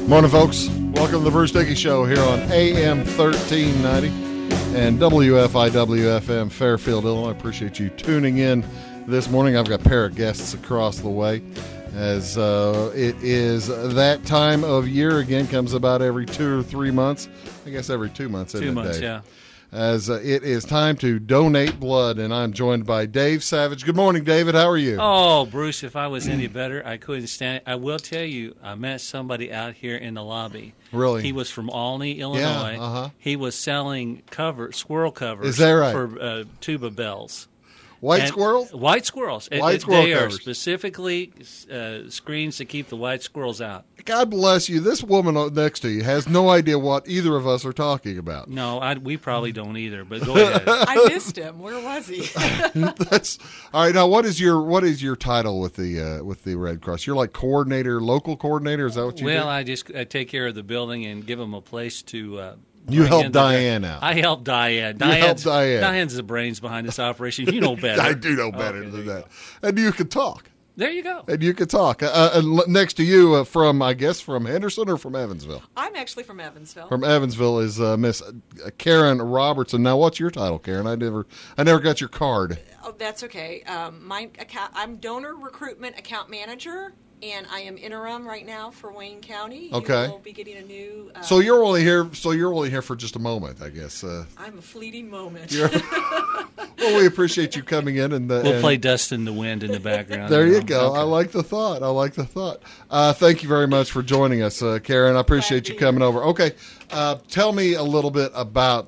Morning, folks. Welcome to the Bruce Dickey Show here on AM 1390 and WFIW FM Fairfield, Illinois. I appreciate you tuning in this morning. I've got a pair of guests across the way as it is that time of year again. Comes about every 2 or 3 months. I guess every 2 months. 2 months, yeah. As it is time to donate blood, and I'm joined by Dave Savage. Good morning, David. How are you? Oh, Bruce, if I was any better, I couldn't stand it. I will tell you, I met somebody out here in the lobby. Really? He was from Albany, Illinois. Yeah, He was selling squirrel covers. Is that right? For tuba bells. White squirrels? White squirrels. White squirrel They covers. are specifically screens to keep the white squirrels out. God bless you. This woman next to you has no idea what either of us are talking about. No, we probably don't either, but go ahead. I missed him. Where was he? That's all right. Now, what is your title with the Red Cross? You're like coordinator, local coordinator. Is that what you do? Well, I take care of the building and give them a place to. You help Diane out. I help Diane. Diane's the brains behind this operation. You know better. I do know better than that. And you can talk. There you go. And you can talk. Next to you, from Henderson or from Evansville? I'm actually from Evansville. From Evansville is Miss Karen Robertson. Now, what's your title, Karen? I never got your card. Oh, that's okay. I'm donor recruitment account manager, and I am interim right now for Wayne County. Okay. We'll be getting a new. So you're only here. For just a moment, I guess. I'm a fleeting moment. Well, we appreciate you coming in, and we'll play "Dust in the Wind" in the background. There you go. Okay. I like the thought. Thank you very much for joining us, Karen. I appreciate you coming over. Okay, tell me a little bit about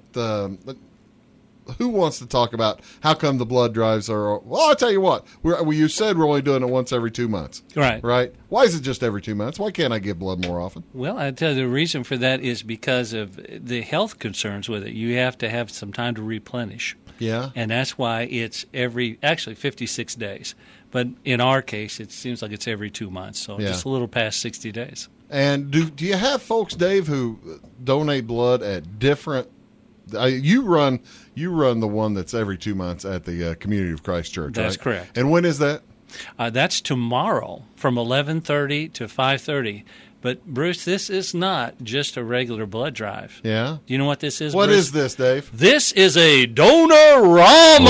who wants to talk about how come the blood drives are. Well, I'll tell you what. You said we're only doing it once every 2 months. Right. Why is it just every 2 months? Why can't I give blood more often? Well, I tell you, the reason for that is because of the health concerns with it. You have to have some time to replenish. Yeah. And that's why it's actually 56 days. But in our case, it seems like it's every 2 months, so just a little past 60 days. And do you have folks, Dave, who donate blood at different you run the one that's every 2 months at the Community of Christ Church, That's right? correct. And when is that? That's tomorrow from 11:30 to 5:30. But, Bruce, this is not just a regular blood drive. Yeah? Do you know what this is, What Bruce? is this, Dave? This is a Donorama!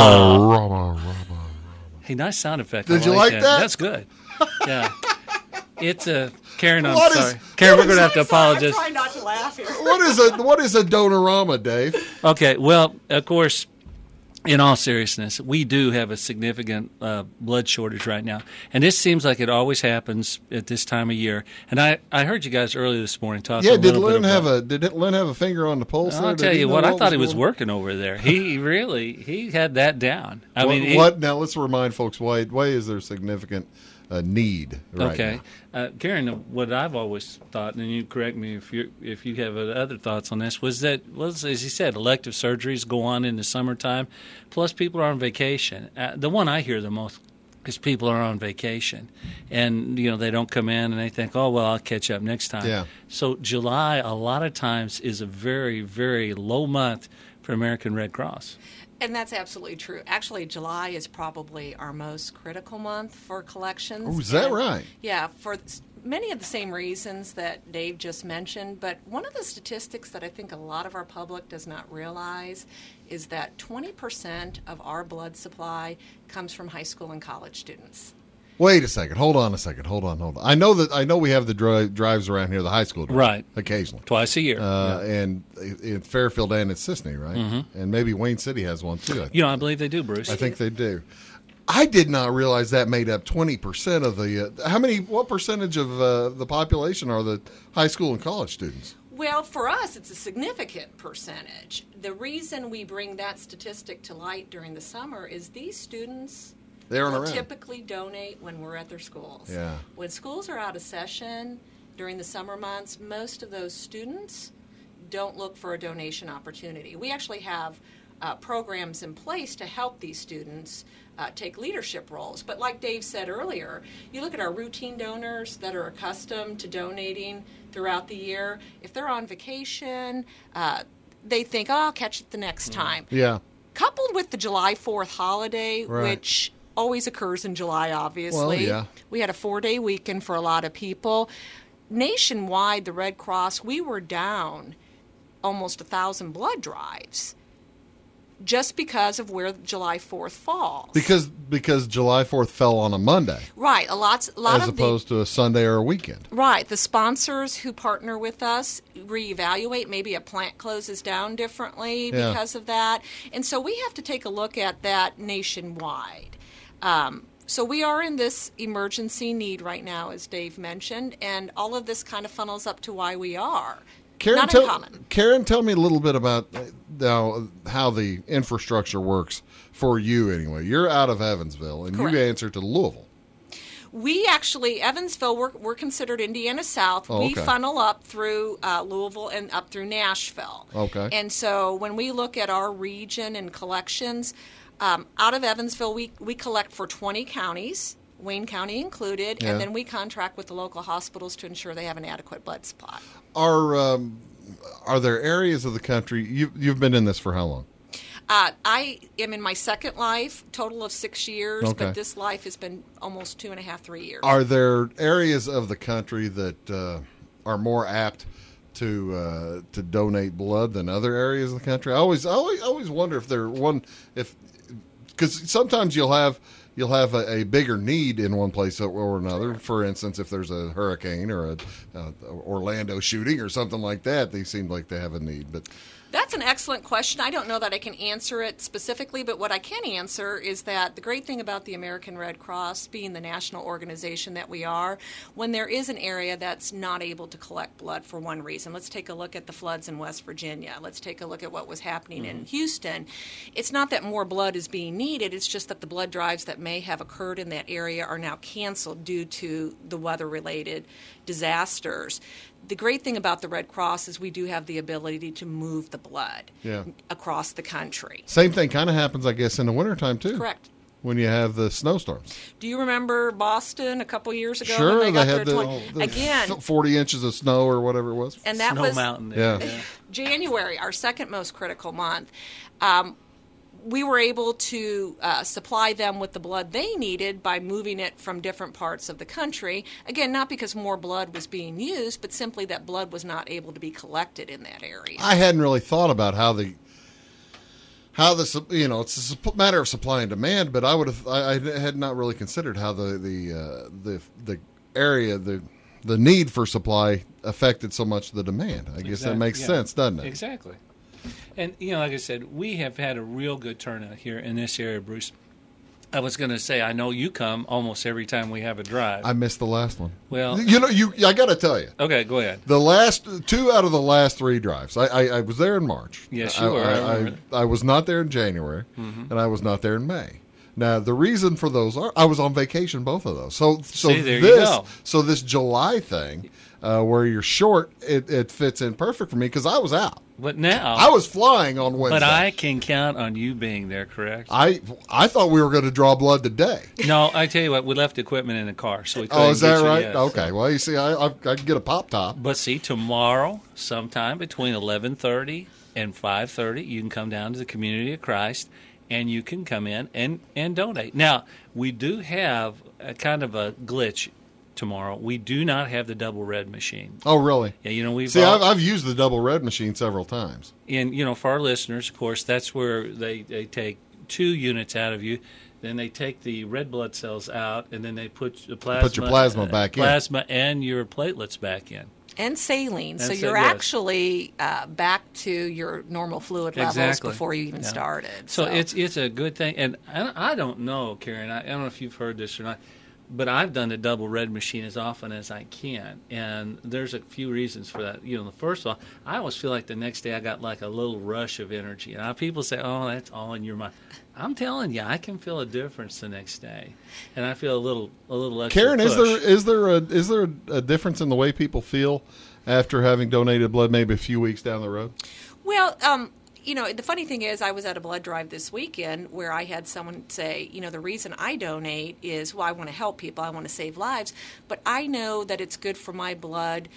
Rama. Hey, nice sound effect. Did you like that? That's good. Yeah. It's a... Karen, I'm What sorry. is- Karen, what we're going to have to I'm apologize. trying not to laugh here. What is a Donorama, Dave? Okay, well, of course, in all seriousness, we do have a significant blood shortage right now. And this seems like it always happens at this time of year. And I heard you guys earlier this morning talking a Yeah, little bit about... did Lynn have a finger on the pulse there? I'll Did tell he you know what, I thought he was going on? working over there. He had that down. What? Now, let's remind folks, why is there significant need right okay. now? Karen, what I've always thought, and you correct me if you have other thoughts on this, was that, as you said, elective surgeries go on in the summertime, plus people are on vacation. The one I hear the most is people are on vacation, and they don't come in, and they think, oh, well, I'll catch up next time. Yeah. So July, a lot of times, is a very, very low month for American Red Cross. And that's absolutely true. Actually, July is probably our most critical month for collections. Oh, is that right? Yeah, for many of the same reasons that Dave just mentioned. But one of the statistics that I think a lot of our public does not realize is that 20% of our blood supply comes from high school and college students. Wait a second. Hold on. I know we have the drives around here, the high school drive, Right. occasionally. Twice a year. And in Fairfield and at Sisney, right? Mm-hmm. And maybe Wayne City has one too. I believe they do, Bruce. I think they do. I did not realize that made up 20% of the. What percentage of the population are the high school and college students? Well, for us, it's a significant percentage. The reason we bring that statistic to light during the summer is these students will typically donate when we're at their schools. Yeah. When schools are out of session during the summer months, most of those students don't look for a donation opportunity. We actually have programs in place to help these students take leadership roles. But like Dave said earlier, you look at our routine donors that are accustomed to donating throughout the year. If they're on vacation, they think, I'll catch it the next time. Yeah. Coupled with the July 4th holiday, Right. which always occurs in July, obviously. Well, yeah. We had a 4-day weekend for a lot of people. nationwide, the Red Cross, we were down almost 1,000 blood drives just because of where July 4th falls. Because July 4th fell on a Monday. Right. A lot as opposed to a Sunday or a weekend. Right. The sponsors who partner with us reevaluate. Maybe a plant closes down differently because of that. And so we have to take a look at that nationwide. So we are in this emergency need right now, as Dave mentioned, and all of this kind of funnels up to why we are. Not uncommon. Karen, tell me a little bit about now how the infrastructure works for you anyway. You're out of Evansville, and Correct. you answer to Louisville. We actually, Evansville, we're considered Indiana South. Oh, We okay. funnel up through Louisville and up through Nashville. Okay. And so when we look at our region and collections, out of Evansville, we collect for 20 counties, Wayne County included, Yeah. and then we contract with the local hospitals to ensure they have an adequate blood supply. Are there areas of the country you've been in this for how long? I am in my second life, total of 6 years, Okay. but this life has been almost 2.5, 3 years. Are there areas of the country that are more apt to donate blood than other areas of the country? I always wonder if there because sometimes you'll have a bigger need in one place or another. For instance, if there's a hurricane or a Orlando shooting or something like that, they seem like they have a need. But That's an excellent question. I don't know that I can answer it specifically, but what I can answer is that the great thing about the American Red Cross, being the national organization that we are, when there is an area that's not able to collect blood for one reason, let's take a look at the floods in West Virginia. Let's take a look at what was happening in Houston. It's not that more blood is being needed, it's just that the blood drives that may have occurred in that area are now canceled due to the weather-related disasters. The great thing about the Red Cross is we do have the ability to move the blood across the country. same thing kind of happens, I guess, in the wintertime, too. Correct. When you have the snowstorms. Do you remember Boston a couple years ago? Sure, when they got had their the again, 40 inches of snow or whatever it was. and that Snow was Mountain. Yeah. January, our second most critical month. We were able to supply them with the blood they needed by moving it from different parts of the country. Again, not because more blood was being used, but simply that blood was not able to be collected in that area. I hadn't really thought about how the it's a matter of supply and demand, but I had not really considered how the area the need for supply affected so much the demand. I guess that makes sense, doesn't it? Exactly. And, like I said, we have had a real good turnout here in this area, Bruce. I was going to say, I know you come almost every time we have a drive. I missed the last one. Well, I got to tell you. Okay, go ahead. The last 2 out of the last 3 drives, I was there in March. Yes, you were. I was not there in January, and I was not there in May. Now, the reason for those are I was on vacation both of those. So there you go. So this July thing, where you're short, it fits in perfect for me because I was out. But now I was flying on Wednesday. But I can count on you being there, correct? I thought we were going to draw blood today. No, I tell you what, we left equipment in the car, so we couldn't Oh, is that get you right? yet, Okay. so. Well, you see, I can get a pop top. But see, tomorrow, sometime between 11:30 and 5:30, you can come down to the Community of Christ, and you can come in and donate. Now, we do have a kind of a glitch tomorrow. We do not have the double red machine. Oh, really? Yeah, we've See, I've used the double red machine several times. And, for our listeners, of course, that's where they take 2 units out of you. Then they take the red blood cells out, and then they put the plasma, Put your plasma back in. Plasma and your platelets back in. And saline, so That's you're it, yes. actually back to your normal fluid levels Exactly. before you even Yeah. started. So it's a good thing. And I don't know, Karen, I don't know if you've heard this or not, but I've done the double red machine as often as I can. And there's a few reasons for that. The first of all, I always feel like the next day I got like a little rush of energy. And people say, oh, that's all in your mind. I'm telling you, I can feel a difference the next day, and I feel a little extra Karen, push. is there a difference in the way people feel after having donated blood, maybe a few weeks down the road? Well, the funny thing is I was at a blood drive this weekend where I had someone say, the reason I donate is, well, I want to help people, I want to save lives, but I know that it's good for my blood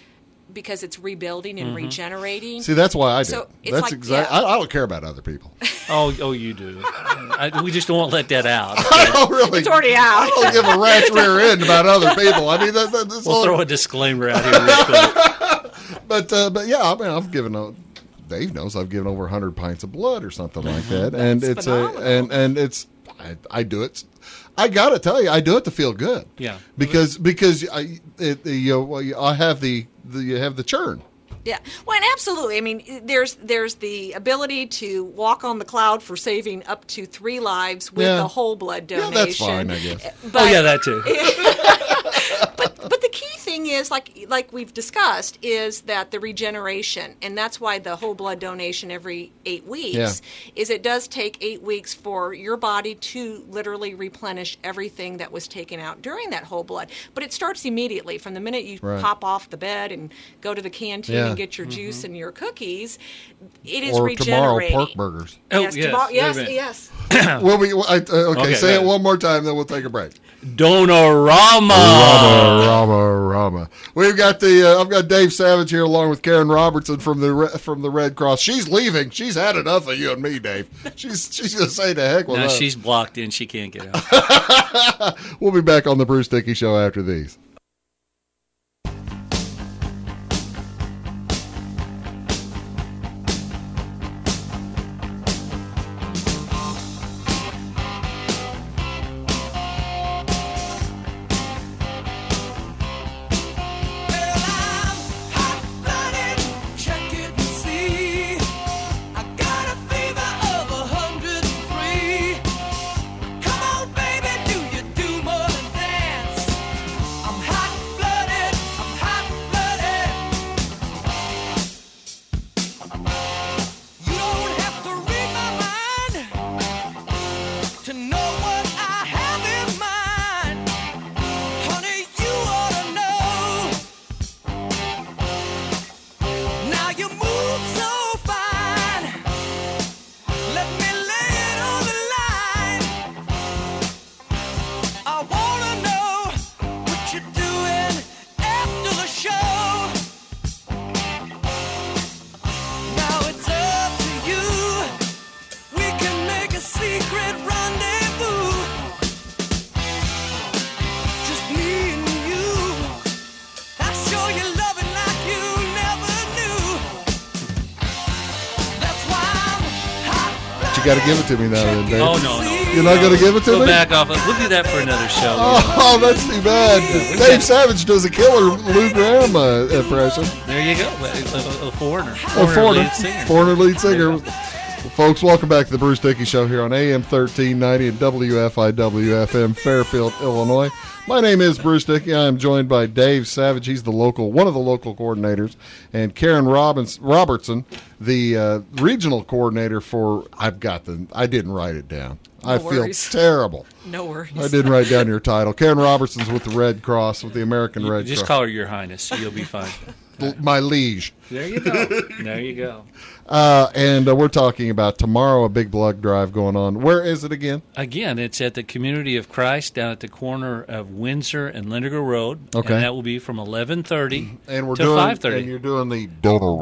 because it's rebuilding and regenerating. See, that's why I do. So it's That's like- exactly. yeah. I don't care about other people. Oh, you do. We just don't let that out. I don't really. It's already out. I don't give a rat's rear end about other people. I mean, that's We'll all. throw a disclaimer out here real quick. But yeah, I mean, I've given. Dave knows I've given over 100 pints of blood or something like that, and That's it's phenomenal. and it's. I do it. I got to tell you, I do it to feel good. Yeah. Because I have the churn. Yeah, well, and absolutely. I mean, there's the ability to walk on the cloud for saving up to 3 lives with Yeah. a whole blood donation. Yeah, that's fine, I guess. But, Oh, yeah, that too. But the key thing is, like we've discussed, is that the regeneration, and that's why the whole blood donation every 8 weeks is it does take 8 weeks for your body to literally replenish everything that was taken out during that whole blood. But it starts immediately from the minute you Right. pop off the bed and go to the canteen Yeah. and get your juice and your cookies. It is Or tomorrow, regenerating. pork burgers. Oh, yes, yes. tomorrow, Wait a yes, minute. yes. Okay, say go it one more time, then we'll take a break. Donorama. Rama. We've got I've got Dave Savage here along with Karen Robertson from the Red Cross. She's leaving. She's had enough of you and me, Dave. She's gonna say the heck with No, us. she's blocked in. She can't get out. We'll be back on the Bruce Dickey Show after these. You got to give it to me now, then, Dave. Oh, no. You're not going to give it to Go me? back off. We'll do that for another show. Oh, that's too bad. Dave Savage does a killer Lou Graham impression. There you go. A foreigner. Foreigner lead singer. Folks, welcome back to the Bruce Dickey Show here on AM 1390 and WFIW FM, Fairfield, Illinois. My name is Bruce Dickey. I am joined by Dave Savage. He's one of the local coordinators, and Karen Robertson, the regional coordinator for. I didn't write it down. I feel terrible. No worries. I didn't write down your title. Karen Robertson's with the Red Cross, with the American Red Just Cross. call her Your Highness. You'll be fine. My liege. There you go. There you go. And we're talking about tomorrow, a big blood drive going on. Where is it again? Again, it's at the Community of Christ down at the corner of Windsor and Lindiger Road. Okay. And that will be from 11:30 And we're to doing 5:30. And you're doing the Donorama.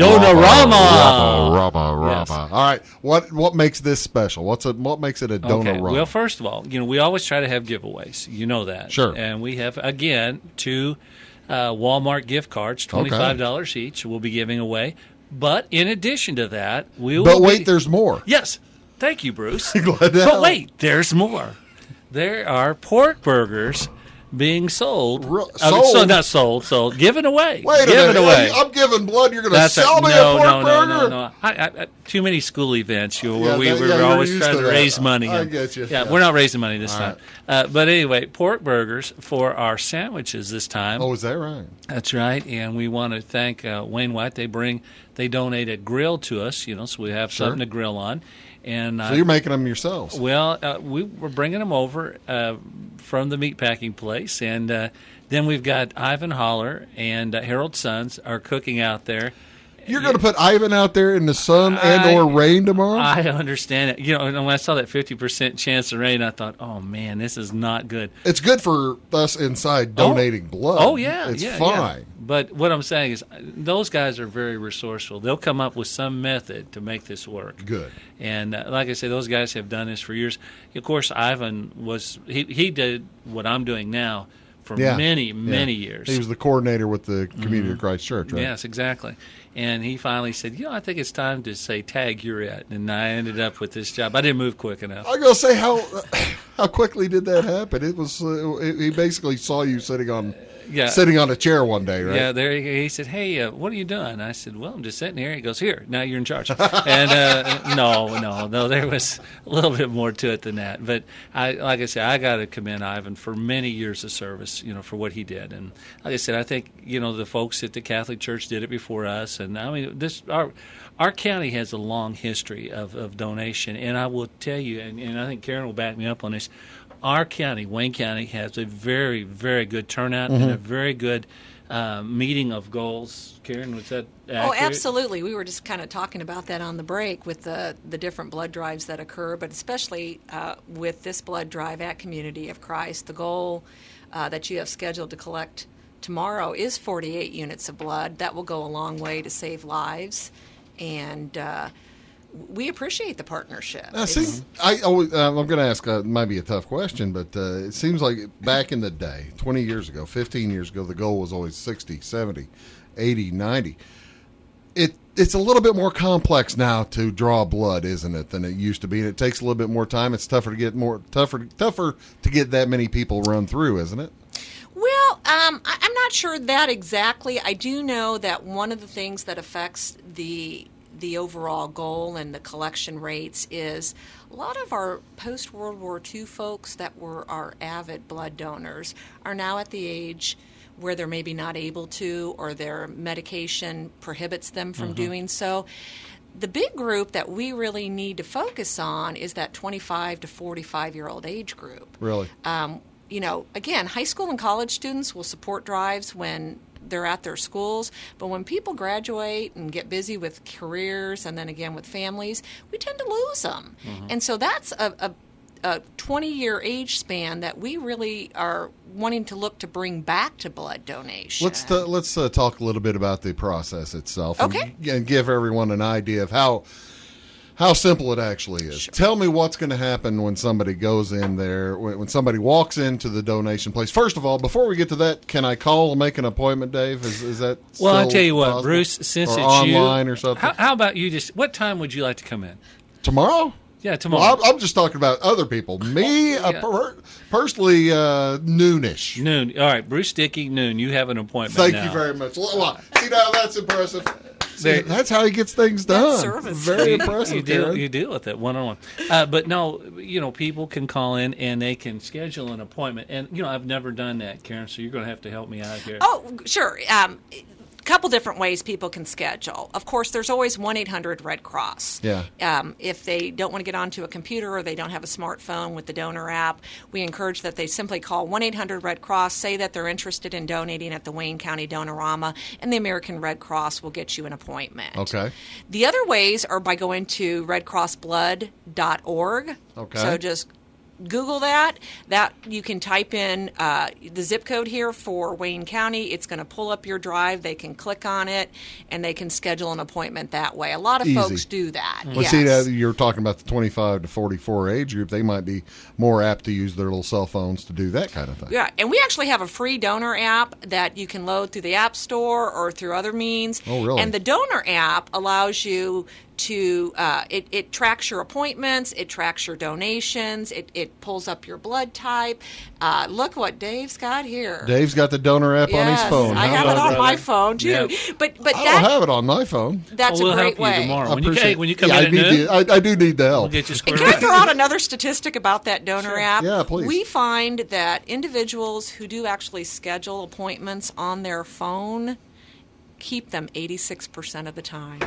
Yes. All right. What makes this special? What makes it a Donorama? Okay. Well, first of all, we always try to have giveaways. You know that. Sure. And we have, again, 2 Walmart gift cards, $25 each, we'll be giving away. But in addition to that, we will But wait, there's more. Yes. Thank you, Bruce. Glad to But help. wait, there's more. There are pork burgers being sold. Sold. Given away. Wait a given minute. away. I'm giving blood. You're going to That's sell me no, a pork no, burger? No. I, too many school events. Yeah, We you're were always used trying to to that. raise money. I get you. Yeah, Yeah. we're not raising money this All time. But anyway, pork burgers for our sandwiches this time. Oh, is that right? That's right, and we want to thank Wayne White. They donate a grill to us, so we have something to grill on. And So you're making them yourselves. well, we were bringing them over from the meatpacking place, and then we've got Ivan Holler and Harold Sons are cooking out there. You're going to put Ivan out there in the sun and/or rain tomorrow? I understand it. And when I saw that 50% chance of rain, I thought, "Oh man, this is not good." It's good for us inside donating blood. Oh yeah, it's yeah, fine. yeah. But what I'm saying is those guys are very resourceful. They'll come up with some method to make this work. Good. And like I said, those guys have done this for years. Of course, Ivan he did what I'm doing now for many years. He was the coordinator with the Community of Christ Church, right? Yes, exactly. And he finally said, I think it's time to say, tag, you're it. And I ended up with this job. I didn't move quick enough. I was going to say, how quickly did that happen? It was he basically saw you sitting on a chair one day, right? Yeah, there he said, hey, what are you doing? I said, well, I'm just sitting here. He goes, here, now you're in charge. And no, there was a little bit more to it than that. But like I said, I got to commend Ivan for many years of service, for what he did. And like I said, I think, the folks at the Catholic Church did it before us. And I mean, our county has a long history of donation. And I will tell you, and I think Karen will back me up on this, our county, Wayne County, has a very, very good turnout and a very good meeting of goals. Karen, was that accurate? Oh, absolutely. We were just kind of talking about that on the break with the different blood drives that occur, but especially with this blood drive at Community of Christ. The goal that you have scheduled to collect tomorrow is 48 units of blood. That will go a long way to save lives, and we appreciate the partnership. I'm going to ask, might be a tough question, but it seems like back in the day, 20 years ago, 15 years ago, the goal was always 60, 70, 80, 90. It's a little bit more complex now to draw blood, isn't it, than it used to be? And it takes a little bit more time. It's tougher to get that many people run through, isn't it? Well, I'm not sure that exactly. I do know that one of the things that affects the overall goal and the collection rates is a lot of our post-World War II folks that were our avid blood donors are now at the age where they're maybe not able to, or their medication prohibits them from doing so. The big group that we really need to focus on is that 25 to 45-year-old age group. Really? Again, high school and college students will support drives when they're at their schools, but when people graduate and get busy with careers and then again with families, we tend to lose them. And so that's a 20-year age span that we really are wanting to look to bring back to blood donation. Let's talk a little bit about the process itself, okay, and give everyone an idea of how simple it actually is. Sure. Tell me what's going to happen when somebody goes in there, when somebody walks into the donation place. First of all, before we get to that, can I call and make an appointment, Dave? Is that well? I'll tell you what, possible? Bruce. Since or it's online you, or something. How about you? What time would you like to come in? Tomorrow? Yeah, tomorrow. Well, I'm just talking about other people. Me, personally, noonish. Noon. All right, Bruce Dickey, noon. You have an appointment. Thank now. you very much. See, now that's impressive. See, that's how he gets things done. That's service. Very impressive. You deal with it one-on-one. But no, people can call in and they can schedule an appointment. And I've never done that, Karen. So you're going to have to help me out here. Oh, sure. Couple different ways people can schedule. Of course, there's always 1-800-RED CROSS. Yeah. If they don't want to get onto a computer or they don't have a smartphone with the donor app, we encourage that they simply call 1-800-RED CROSS, say that they're interested in donating at the Wayne County Donorama, and the American Red Cross will get you an appointment. Okay. The other ways are by going to redcrossblood.org. Okay. So just Google that. You can type in the zip code here for Wayne County. It's going to pull up your drive. They can click on it, and they can schedule an appointment that way. A lot of folks do that. Well, yes. see, you're talking about the 25 to 44 age group. They might be more apt to use their little cell phones to do that kind of thing. Yeah, and we actually have a free donor app that you can load through the App Store or through other means. Oh, really? And the donor app allows you to it tracks your appointments, it tracks your donations, it pulls up your blood type. Look what Dave's got here. Dave's got the donor app on his phone. I have it on my phone too. Yep. But I don't have it on my phone. That's we'll a great help way. you tomorrow. I When you come yeah, in at noon, I do need the help. we'll get you And squared can I away. throw out another statistic about that donor app? Yeah, please. We find that individuals who do actually schedule appointments on their phone keep them 86% of the time.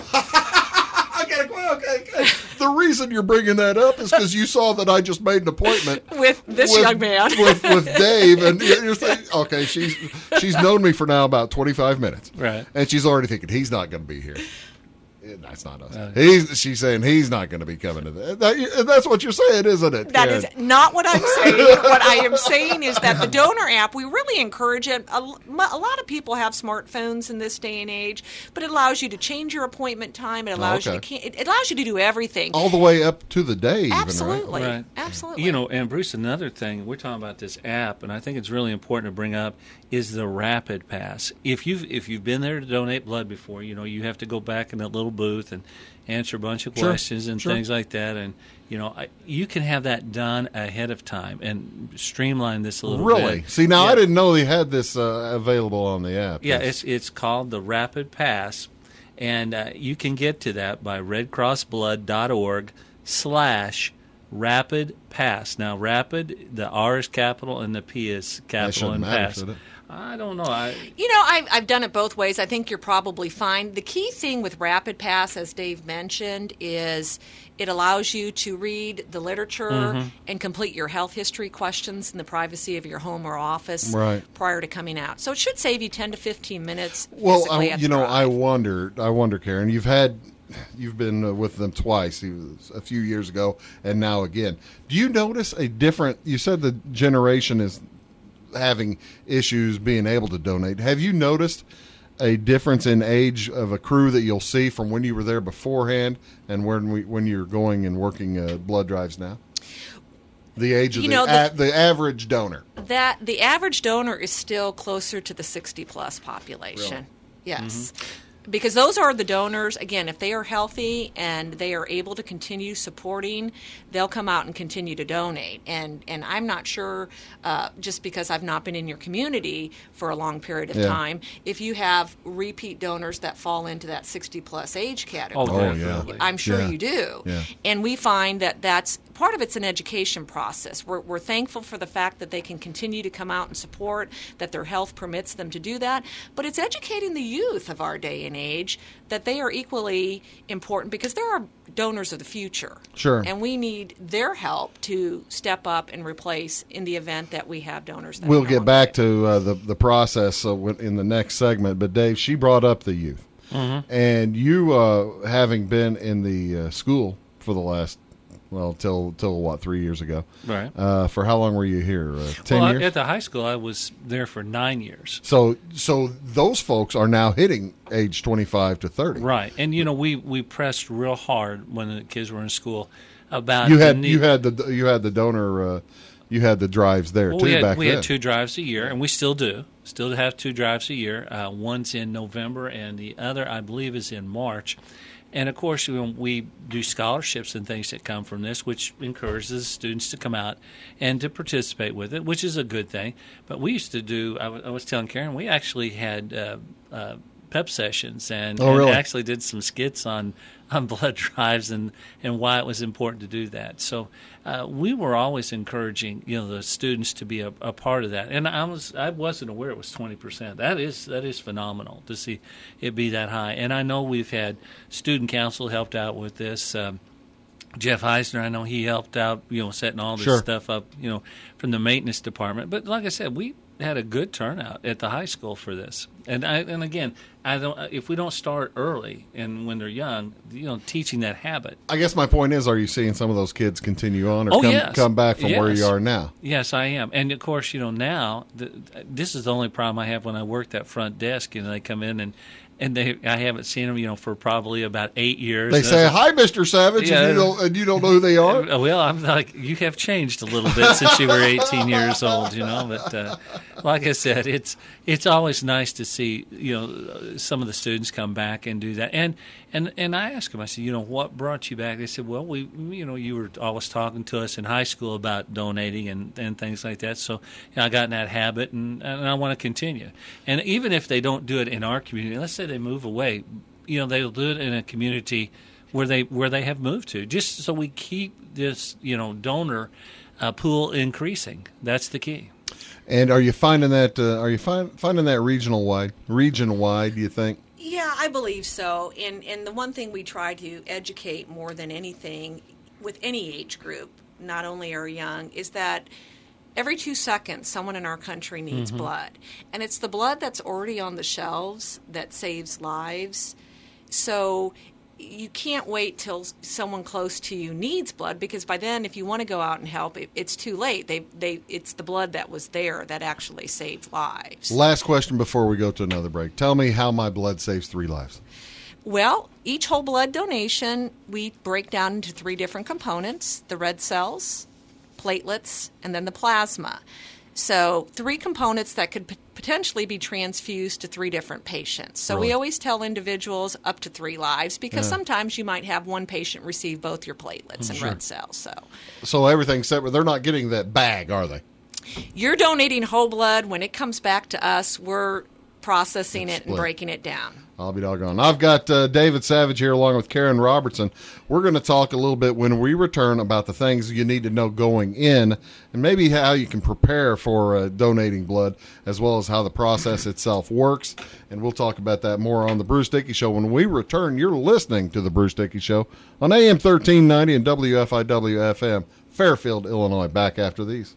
Okay. The reason you're bringing that up is because you saw that I just made an appointment With this young man. with Dave, and you're saying, okay, she's known me for now about 25 minutes, Right. and she's already thinking he's not going to be here. That's not us. She's saying he's not going to be coming to that. That's what you're saying, isn't it? That Karen? is not what I'm saying. What I am saying is that the donor app, we really encourage it. A lot of people have smartphones in this day and age, but it allows you to change your appointment time. It allows you to it allows you to do everything. All the way up to the day, Absolutely. even, right? Right. Absolutely. You know, and Bruce, another thing, we're talking about this app, and I think it's really important to bring up is the Rapid Pass. If you've been there to donate blood before, you know, you have to go back in that little booth and answer a bunch of questions and things like that. And, you know, you can have that done ahead of time and streamline this a little bit. Really? See, now I didn't know they had this available on the app. Yeah, it's called the Rapid Pass, and you can get to that by redcrossblood.org/Rapid Pass. Now, Rapid, the R is capital and the P is capital in Pass. I don't know. I've done it both ways. I think you're probably fine. The key thing with Rapid Pass, as Dave mentioned, is it allows you to read the literature and complete your health history questions in the privacy of your home or office prior to coming out. So it should save you 10 to 15 minutes. Well, I wonder, Karen, you've been with them twice, a few years ago, and now again. Do you notice a different? You said the generation is having issues being able to donate. Have you noticed a difference in age of a crew that you'll see from when you were there beforehand and when you're going and working blood drives now? The age of the average donor. That the average donor is still closer to the 60-plus population. Really? Yes. Because those are the donors, again, if they are healthy and they are able to continue supporting, they'll come out and continue to donate. And I'm not sure, just because I've not been in your community for a long period of time, if you have repeat donors that fall into that 60-plus age category. I'm sure you do. Yeah. And we find that that's part of it's an education process. We're thankful for the fact that they can continue to come out and support, that their health permits them to do that. But it's educating the youth of our day and age that they are equally important because there are donors of the future. Sure. And we need their help to step up and replace in the event that we have donors that we'll get back to the process in the next segment. But, Dave, she brought up the youth. And you, having been in the school for the last till 3 years ago. Right. For how long were you here? 10 years? At the high school, I was there for 9 years. So those folks are now hitting age 25 to 30. Right. And, you know, we pressed real hard when the kids were in school about you had the donor you had the drives there too back then. We had 2 drives a year, and we still do. Still have 2 drives a year. One's in November, and the other, I believe, is in March. And, of course, we do scholarships and things that come from this, which encourages students to come out and to participate with it, which is a good thing. But we used to do – I was telling Karen, we actually had pep sessions and actually did some skits on blood drives and why it was important to do that. So we were always encouraging, the students to be a part of that. And I wasn't aware it was 20%. That is phenomenal to see it be that high. And I know we've had student council helped out with this. Jeff Eisner, I know he helped out, setting all this stuff up, from the maintenance department. But like I said, we had a good turnout at the high school for this. And again, if we don't start early and when they're young, teaching that habit. I guess my point is, are you seeing some of those kids continue on or come back from where you are now? Yes, I am. And of course, now this is the only problem I have when I work that front desk. They come in and I haven't seen them, for probably about 8 years. They say, "Hi, Mr. Savage," and you don't know who they are. Well, I'm like, you have changed a little bit since you were 18 years old, But like I said, it's always nice to see, some of the students come back and do that. And I asked them, I said, what brought you back? They said, well, you were always talking to us in high school about donating and things like that. So I got in that habit, and I want to continue. And even if they don't do it in our community, let's say they move away, they'll do it in a community where they have moved to, just so we keep this, donor pool increasing. That's the key. And are you finding that? Finding that region wide? Do you think? Yeah, I believe so. And the one thing we try to educate more than anything with any age group, not only are young, is that every 2 seconds someone in our country needs blood. And it's the blood that's already on the shelves that saves lives. So you can't wait till someone close to you needs blood, because by then, if you want to go out and help, it's too late. It's the blood that was there that actually saved lives. Last question before we go to another break. Tell me how my blood saves 3 lives. Well, each whole blood donation, we break down into 3 different components: the red cells, platelets, and then the plasma. So 3 components that could potentially be transfused to 3 different patients. So Really? we always tell individuals up to 3 lives, because sometimes you might have one patient receive both your platelets and red cells. So everything's separate. They're not getting that bag, are they? You're donating whole blood. When it comes back to us, we're processing it and split. breaking it down. I'll be doggone. I've got David Savage here along with Karen Robertson. We're going to talk a little bit when we return about the things you need to know going in, and maybe how you can prepare for donating blood, as well as how the process itself works. And we'll talk about that more on the Bruce Dickey Show when we return. You're listening to the Bruce Dickey Show on AM 1390 and WFIW FM, Fairfield, Illinois. Back after these.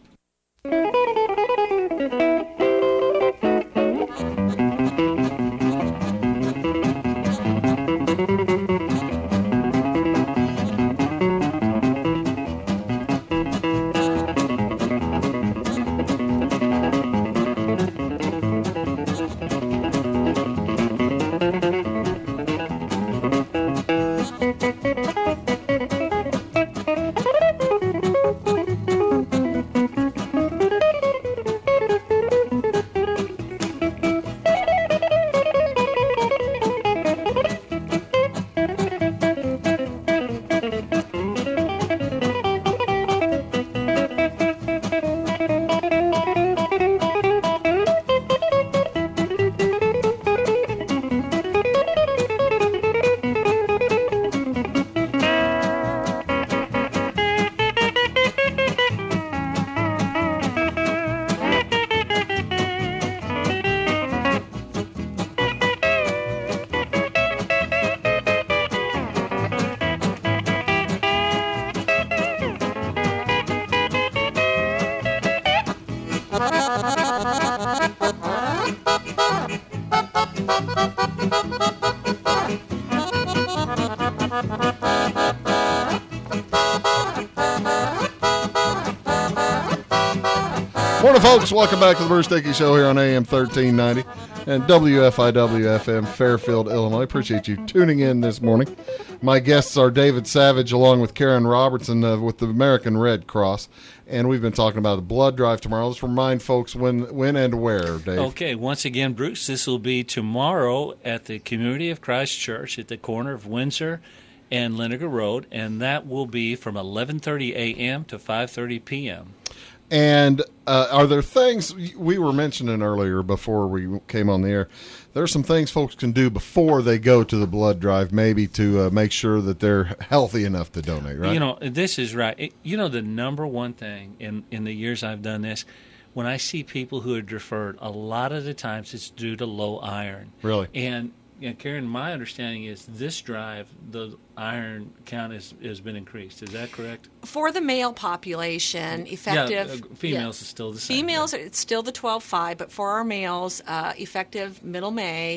Morning, folks. Welcome back to the Bruce Dickey Show here on AM 1390 and WFIW FM, Fairfield, Illinois. Appreciate you tuning in this morning. My guests are David Savage along with Karen Robertson with the American Red Cross, and we've been talking about the blood drive tomorrow. Let's remind folks when and where, Dave. Okay, once again, Bruce, this will be tomorrow at the Community of Christ Church at the corner of Windsor and Liniger Road, and that will be from 11:30 a.m. to 5:30 p.m. And are there things we were mentioning earlier before we came on the air? There are some things folks can do before they go to the blood drive, maybe to make sure that they're healthy enough to donate, right? You know, this is right. The number one thing in the years I've done this, when I see people who are deferred, a lot of the times it's due to low iron. Really? And Karen, my understanding is this drive, the iron count has been increased. Is that correct? For the male population, effective... females is still the same. Females, it's still the 12.5, but for our males, effective middle May,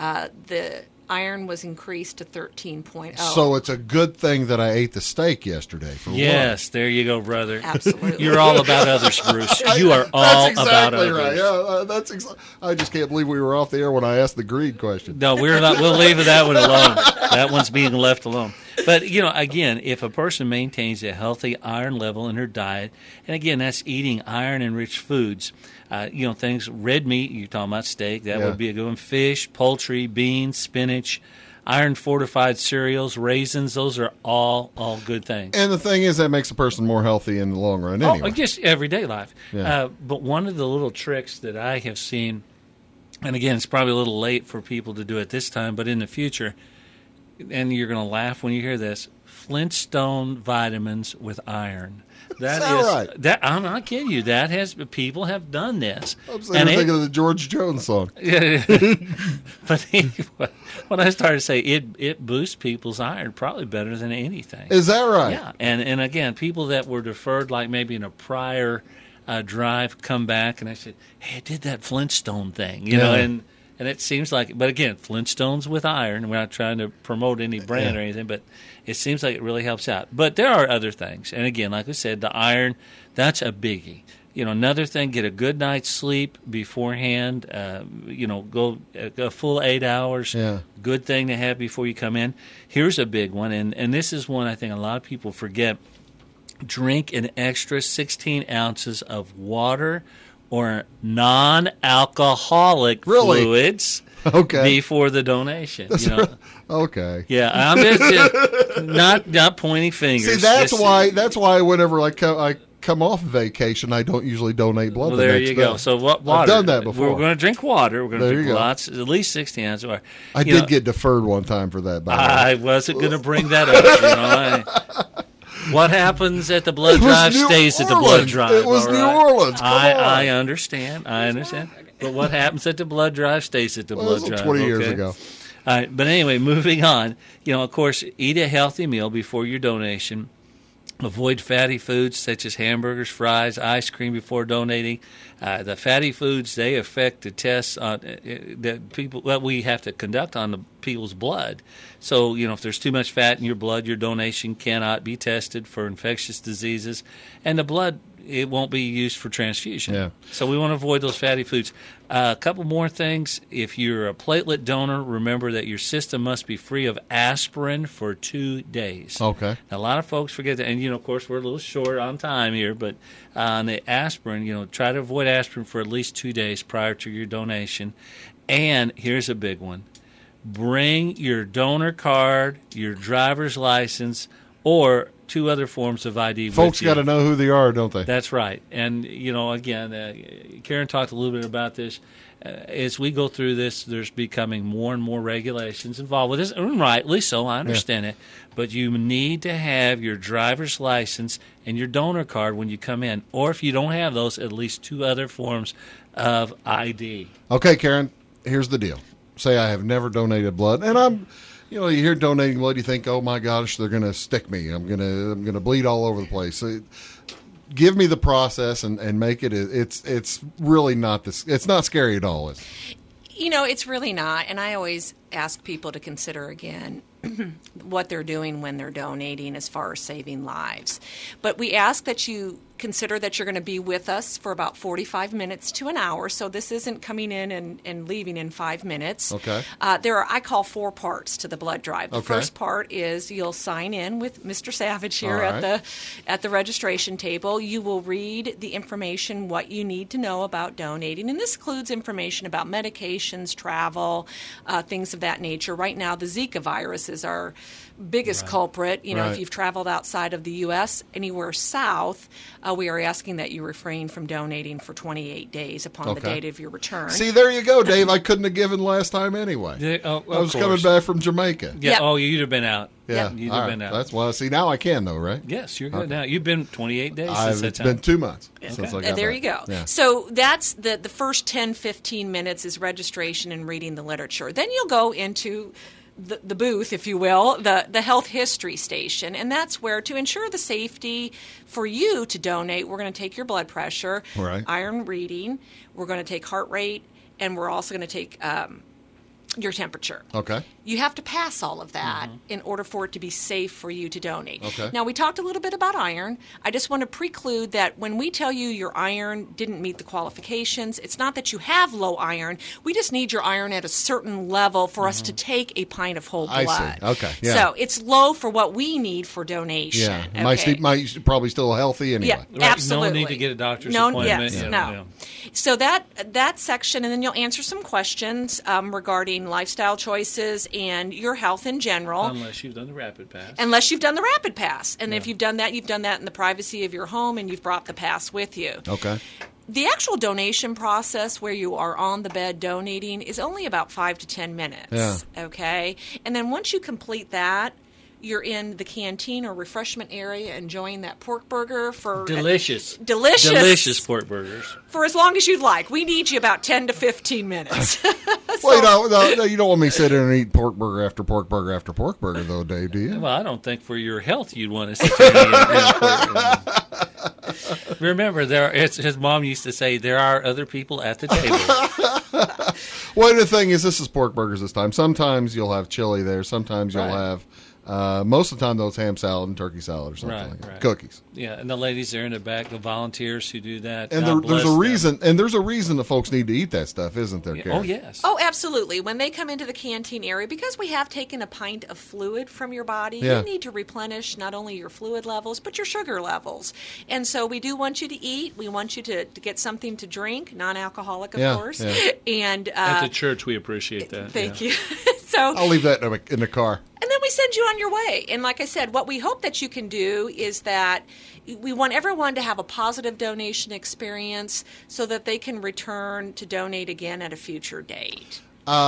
the iron was increased to 13.0. So it's a good thing that I ate the steak yesterday. For yes, there you go, brother. Absolutely. You're all about others, Bruce. You are all about others. Right. Yeah, I just can't believe we were off the air when I asked the greed question. No, we're not. We'll leave that one alone. That one's being left alone. But, again, if a person maintains a healthy iron level in her diet, and again, that's eating iron-enriched foods, things, red meat, you're talking about steak, that would be a good one, fish, poultry, beans, spinach, iron-fortified cereals, raisins, those are all good things. And the thing is, that makes a person more healthy in the long run anyway. Just everyday life. Yeah. But one of the little tricks that I have seen, and again, it's probably a little late for people to do it this time, but in the future, and you're going to laugh when you hear this, Flintstone vitamins with iron. That is right? That I'm not kidding you. People have done this. I'm thinking of the George Jones song. But anyway, when I started to say it boosts people's iron probably better than anything. Is that right? Yeah, and again, people that were deferred, like maybe in a prior drive, come back, and I said, "Hey, I did that Flintstone thing," and And it seems like, but again, Flintstones with iron. We're not trying to promote any brand or anything, but it seems like it really helps out. But there are other things. And again, like I said, the iron, that's a biggie. Another thing, get a good night's sleep beforehand. Go a full 8 hours. Yeah. Good thing to have before you come in. Here's a big one, and this is one I think a lot of people forget. Drink an extra 16 ounces of water or non-alcoholic fluids before the donation. Okay. Yeah, I'm just not pointing fingers. See, that's why whenever I come off vacation, I don't usually donate blood. Well, there you go. So water? I've done that before. We're going to drink water. We're going to drink lots, at least 16 ounces of water. I did get deferred one time for that. By the way. I wasn't going to bring that up. What happens at the blood drive stays at the blood drive. It was New Orleans. Come on. I understand. But what happens at the blood drive stays at the blood drive. 20 years ago. All right, but anyway, moving on. Of course, eat a healthy meal before your donation. Avoid fatty foods such as hamburgers, fries, ice cream before donating. The fatty foods, they affect the tests that we have to conduct on the people's blood. So, if there's too much fat in your blood, your donation cannot be tested for infectious diseases. And the blood, it won't be used for transfusion. Yeah. So we want to avoid those fatty foods. A couple more things. If you're a platelet donor, remember that your system must be free of aspirin for 2 days. Okay. Now, a lot of folks forget that. And, of course, we're a little short on time here. But on the aspirin, try to avoid aspirin for at least 2 days prior to your donation. And here's a big one. Bring your donor card, your driver's license, or 2 other forms of ID. Folks got to know who they are, don't they? That's right. And, again, Karen talked a little bit about this. As we go through this, there's becoming more and more regulations involved with this, and rightly so, I understand it. But you need to have your driver's license and your donor card when you come in. Or if you don't have those, at least 2 other forms of ID. Okay, Karen, here's the deal. Say I have never donated blood, and I'm... you hear donating blood, you think, oh my gosh, they're going to stick me. I'm going to bleed all over the place. So give me the process and make it. It's really not this. It's not scary at all. Is it? It's really not. And I always ask people to consider again what they're doing when they're donating as far as saving lives. But we ask that you consider that you're going to be with us for about 45 minutes to an hour. So this isn't coming in and leaving in 5 minutes. Okay. There are, I call 4 parts to the blood drive. The first part is you'll sign in with Mr. Savage here at the registration table. You will read the information, what you need to know about donating. And this includes information about medications, travel, things of that nature. Right now, the Zika virus is our biggest culprit. If you've traveled outside of the U.S., anywhere south, we are asking that you refrain from donating for 28 days upon the date of your return. See, there you go, Dave. I couldn't have given last time anyway. I was coming back from Jamaica. Yeah. Yep. Oh, you'd have been out. Yeah. You'd have been out. That's why. See, now I can, though, right? Yes, you're good now. You've been 28 days since that time. It's been 2 months since I got There back. you go. Yeah. So that's the first 10, 15 minutes is registration and reading the literature. Then you'll go into the booth, if you will, the health history station. And that's where, to ensure the safety for you to donate, we're going to take your blood pressure, iron reading, we're going to take heart rate, and we're also going to take your temperature. Okay. You have to pass all of that in order for it to be safe for you to donate. Okay. Now, we talked a little bit about iron. I just want to preclude that when we tell you your iron didn't meet the qualifications, it's not that you have low iron. We just need your iron at a certain level for us to take a pint of whole blood. I see. Okay. Yeah. So it's low for what we need for donation. Yeah. Okay. My probably still healthy anyway. Yeah, absolutely. No need to get a doctor's appointment. Yes, no. So that section, and then you'll answer some questions regarding lifestyle choices and your health in general. Unless you've done the rapid pass. And if you've done that in the privacy of your home and you've brought the pass with you. Okay. The actual donation process where you are on the bed donating is only about 5 to 10 minutes. Yeah. Okay? And then once you complete that, you're in the canteen or refreshment area enjoying that pork burger for... Delicious pork burgers. For as long as you'd like. We need you about 10 to 15 minutes. Well, you don't want me to sit there and eat pork burger after pork burger after pork burger, though, Dave, do you? Well, I don't think for your health you'd want to sit there and eat pork burger. Remember, his mom used to say, there are other people at the table. Well, the thing is, this is pork burgers this time. Sometimes you'll have chili there. Sometimes you'll Right. have, most of the time, though, it's ham salad and turkey salad or something Right, like that. right. Cookies. Yeah, and the ladies there in the back, the volunteers who do that. And God there's bless a them. reason, and there's a reason that folks need to eat that stuff, isn't there, Karen? Oh, yes. Oh, absolutely. When they come into the canteen area, because we have taken a pint of fluid from your body, Yeah. you need to replenish not only your fluid levels, but your sugar levels. And so we do want you to eat. We want you to get something to drink, non-alcoholic, of Yeah, course. yeah. And At the church, we appreciate that. thank yeah. you. So I'll leave that in the car. and then we send you on your way. And like I said, what we hope that you can do is that we want everyone to have a positive donation experience so that they can return to donate again at a future date.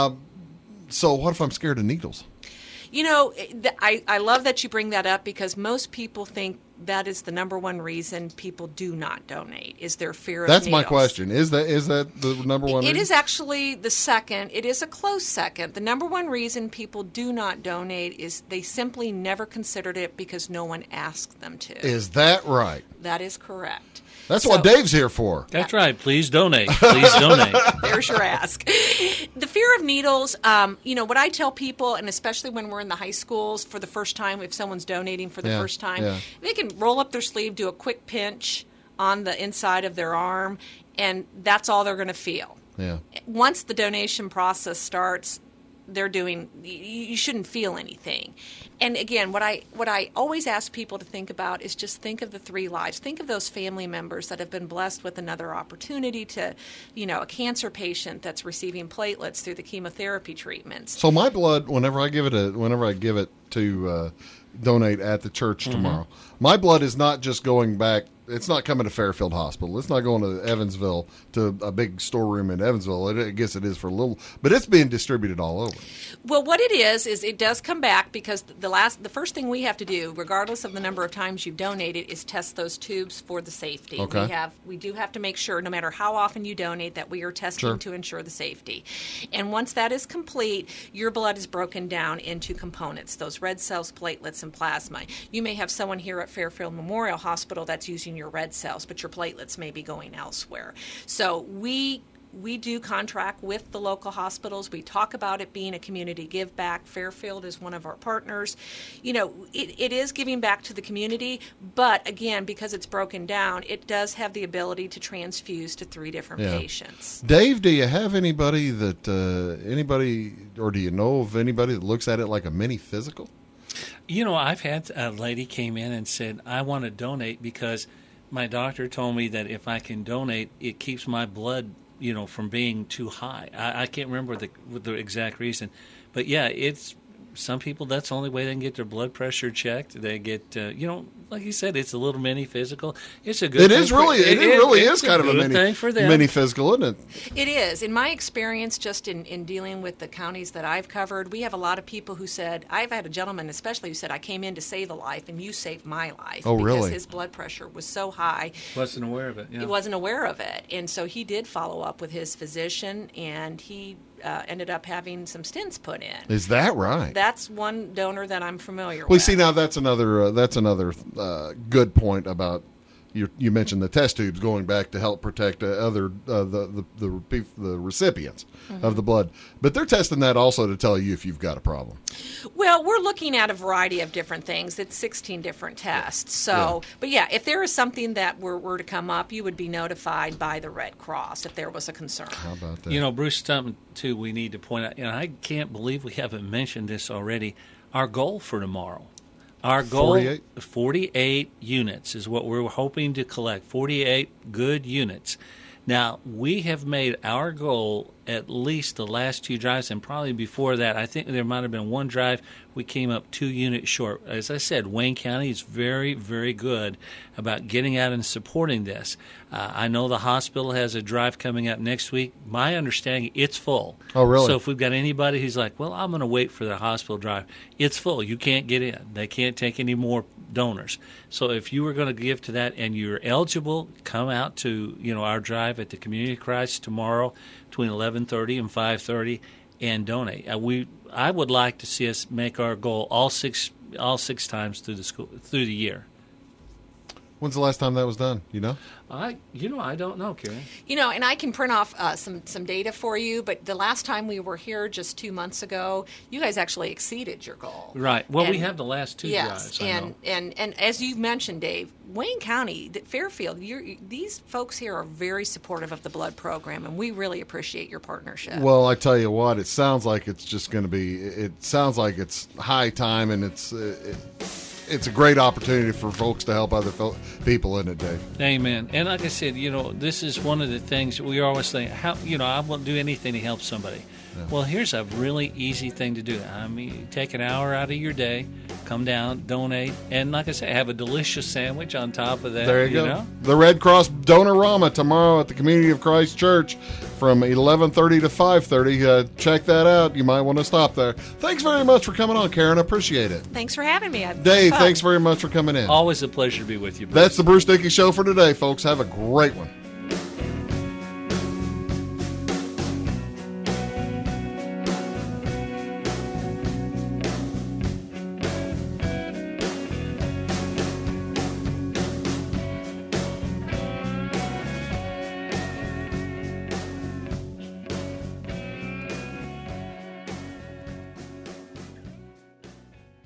So what if I'm scared of needles? You know, I love that you bring that up because most people think that is the number one reason people do not donate is their fear of That's my needles. question. Is that the number one It reason? is actually the second. It is a close second. The number one reason people do not donate is they simply never considered it because no one asked them to. Is that right? That is correct. That's So- what Dave's here for. That's right. Please donate. Please donate. There's your ask. The fear of needles, what I tell people, and especially when we're in the high schools for the first time, if someone's donating for the Yeah, first time, yeah. they can roll up their sleeve, do a quick pinch on the inside of their arm, and that's all they're going to feel. Yeah. Once the donation process starts, you shouldn't feel anything. And again, what I always ask people to think about is just think of the 3 lives. Think of those family members that have been blessed with another opportunity to, a cancer patient that's receiving platelets through the chemotherapy treatments. So my blood, whenever I give it to donate at the church tomorrow, my blood is not just going back. It's not coming to Fairfield Hospital. It's not going to Evansville, to a big storeroom in Evansville. I guess it is for a little, but it's being distributed all over. Well, what it is it does come back because the first thing we have to do, regardless of the number of times you've donated, is test those tubes for the safety. Okay. We do have to make sure, no matter how often you donate, that we are testing Sure. to ensure the safety. And once that is complete, your blood is broken down into components, those red cells, platelets, and plasma. You may have someone here at Fairfield Memorial Hospital that's using your red cells, but your platelets may be going elsewhere. So we do contract with the local hospitals. We talk about it being a community give back. Fairfield is one of our partners. It is giving back to the community, but again, because it's broken down, it does have the ability to transfuse to 3 different Yeah. patients. Dave, do you have anybody or do you know of anybody that looks at it like a mini physical? I've had a lady came in and said, I want to donate because my doctor told me that if I can donate, it keeps my blood, from being too high. I can't remember the exact reason. But, yeah, it's some people, that's the only way they can get their blood pressure checked. They get, like you said, it's a little mini physical. It's a good It thing. is really, it really is kind of a good thing for them. mini physical, isn't it? It is. In my experience, just in dealing with the counties that I've covered, we have a lot of people who said, I've had a gentleman especially who said, I came in to save a life, and you saved my life. Oh, really? Because his blood pressure was so high. Wasn't aware of it. Yeah. He wasn't aware of it. And so he did follow up with his physician, and he ended up having some stents put in. Is that right? That's one donor that I'm familiar Well, with. see, now that's another good point about you mentioned the test tubes going back to help protect the recipients of the blood, but they're testing that also to tell you if you've got a problem. Well, we're looking at a variety of different things. It's 16 different tests. So, But yeah, if there is something that were to come up, you would be notified by the Red Cross if there was a concern. How about that? Bruce, something too we need to point out, and I can't believe we haven't mentioned this already. Our goal for tomorrow. Our goal, 48 units is what we're hoping to collect, 48 good units. Now, we have made our goal at least the last 2 drives, and probably before that. I think there might have been 1 drive we came up 2 units short. As I said, Wayne County is very, very good about getting out and supporting this. I know the hospital has a drive coming up next week. My understanding, it's full. Oh, really? So if we've got anybody who's like, well, I'm going to wait for the hospital drive, it's full. You can't get in. They can't take any more donors. So if you were going to give to that and you're eligible, come out to our drive at the Community of Christ tomorrow between 11:30 and 5:30 and donate. I would like to see us make our goal all six times through the year. When's the last time that was done? You know? I don't know, Karen. And I can print off some data for you, but the last time we were here just 2 months ago, you guys actually exceeded your goal. Right. Well, we And- have the last two Yes, drives. I know. and as you mentioned, Dave, Wayne County, Fairfield, these folks here are very supportive of the blood program, and we really appreciate your partnership. Well, I tell you what, it sounds like it's just going to be. It sounds like it's high time, and it's a great opportunity for folks to help other people in it, Dave. Amen. And like I said, this is one of the things that we always think, I won't do anything to help somebody. Yeah. Well, here's a really easy thing to do. I mean, take an hour out of your day, come down, donate, and like I say, have a delicious sandwich on top of that. There you go. The Red Cross Donorama tomorrow at the Community of Christ Church from 11:30 to 5:30. Check that out. You might want to stop there. Thanks very much for coming on, Karen. I appreciate it. Thanks for having me. Dave, thanks very much for coming in. Always a pleasure to be with you, Bruce. That's the Bruce Dickey Show for today, folks. Have a great one.